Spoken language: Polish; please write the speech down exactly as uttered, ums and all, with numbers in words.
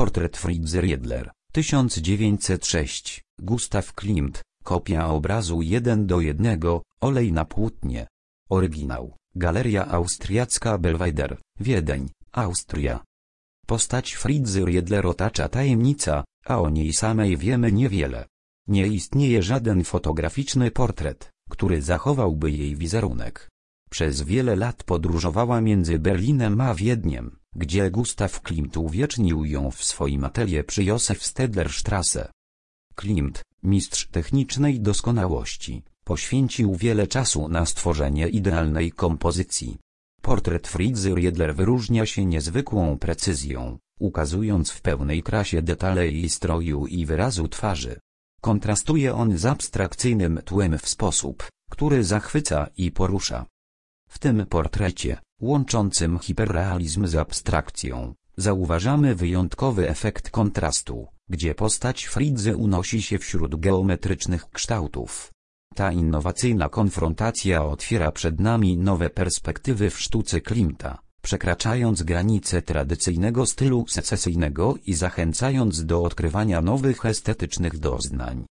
Portret Fritzy Riedler, tysiąc dziewięćset sześć, Gustav Klimt, kopia obrazu jeden do jednego, olej na płótnie. Oryginał, Galeria Austriacka Belwejder, Wiedeń, Austria. Postać Fritzy Riedler otacza tajemnica, a o niej samej wiemy niewiele. Nie istnieje żaden fotograficzny portret, który zachowałby jej wizerunek. Przez wiele lat podróżowała między Berlinem a Wiedniem, gdzie Gustav Klimt uwiecznił ją w swoim atelier przy Josef-Stedlerstrasse. Klimt, mistrz technicznej doskonałości, poświęcił wiele czasu na stworzenie idealnej kompozycji. Portret Fritzy Riedler wyróżnia się niezwykłą precyzją, ukazując w pełnej krasie detale jej stroju i wyrazu twarzy. Kontrastuje on z abstrakcyjnym tłem w sposób, który zachwyca i porusza. W tym portrecie, łączącym hiperrealizm z abstrakcją, zauważamy wyjątkowy efekt kontrastu, gdzie postać Fritzy unosi się wśród geometrycznych kształtów. Ta innowacyjna konfrontacja otwiera przed nami nowe perspektywy w sztuce Klimta, przekraczając granice tradycyjnego stylu secesyjnego i zachęcając do odkrywania nowych estetycznych doznań.